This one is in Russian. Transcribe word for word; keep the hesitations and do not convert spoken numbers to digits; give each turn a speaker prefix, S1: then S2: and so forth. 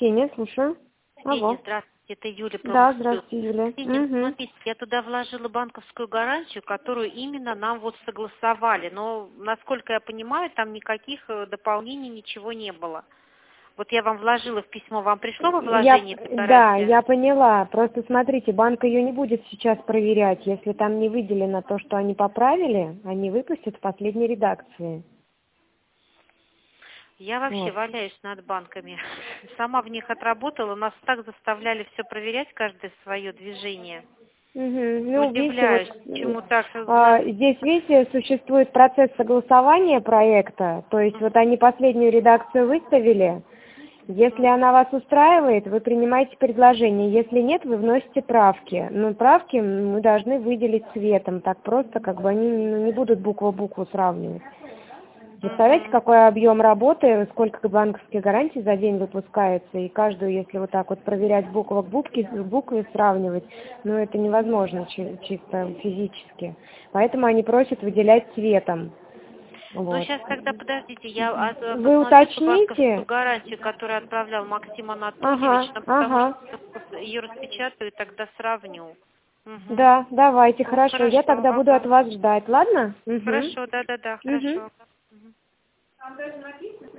S1: Ксения, слушаю.
S2: Ксения,
S1: Алло.
S2: здравствуйте, это Юля
S1: Да,
S2: Промыслов.
S1: здравствуйте, Юля.
S2: Ксения,
S1: Угу.
S2: смотрите, я туда вложила банковскую гарантию, которую именно нам вот согласовали. Но, насколько я понимаю, там никаких э, дополнений, ничего не было. Вот я вам вложила в письмо, вам пришло во
S1: Я,
S2: вложение
S1: да,
S2: фотография?
S1: я поняла. Просто смотрите, банк ее не будет сейчас проверять. Если там не выделено то, что они поправили, они выпустят в последней редакции.
S2: Я вообще
S1: Вот.
S2: валяюсь над банками. Сама в них отработала, нас так заставляли все проверять, каждое свое движение.
S1: Угу. Ну, видите, вот
S2: Удивляюсь, чему так нас...
S1: а, здесь, видите, существует процесс согласования проекта, то есть вот они последнюю редакцию выставили. Если она вас устраивает, вы принимаете предложение. Если нет, вы вносите правки. Но правки мы должны выделить цветом. Так просто, как бы они ну, не будут буква в букву сравнивать. Представляете,
S2: Мгм.
S1: какой объем работы, сколько банковских гарантий за день выпускается, и каждую, если вот так вот проверять буква к букве, букве сравнивать, ну это невозможно чи- чисто физически. Поэтому они просят выделять цветом.
S2: Ну,
S1: Вот.
S2: сейчас тогда, подождите, я а, э,
S1: Вы
S2: посмотрю ту банковскую
S1: уточните?
S2: гарантию, которую отправлял Максим Анатольевич,
S1: Ага,
S2: ну, потому
S1: ага.
S2: что ее распечатаю и тогда сравню. Угу.
S1: Да, давайте,
S2: Ну,
S1: хорошо. Я
S2: хорошо,
S1: тогда буду от
S2: ага.
S1: вас ждать, ладно? Угу.
S2: Хорошо, да-да-да,
S1: Угу.
S2: хорошо. Мгм.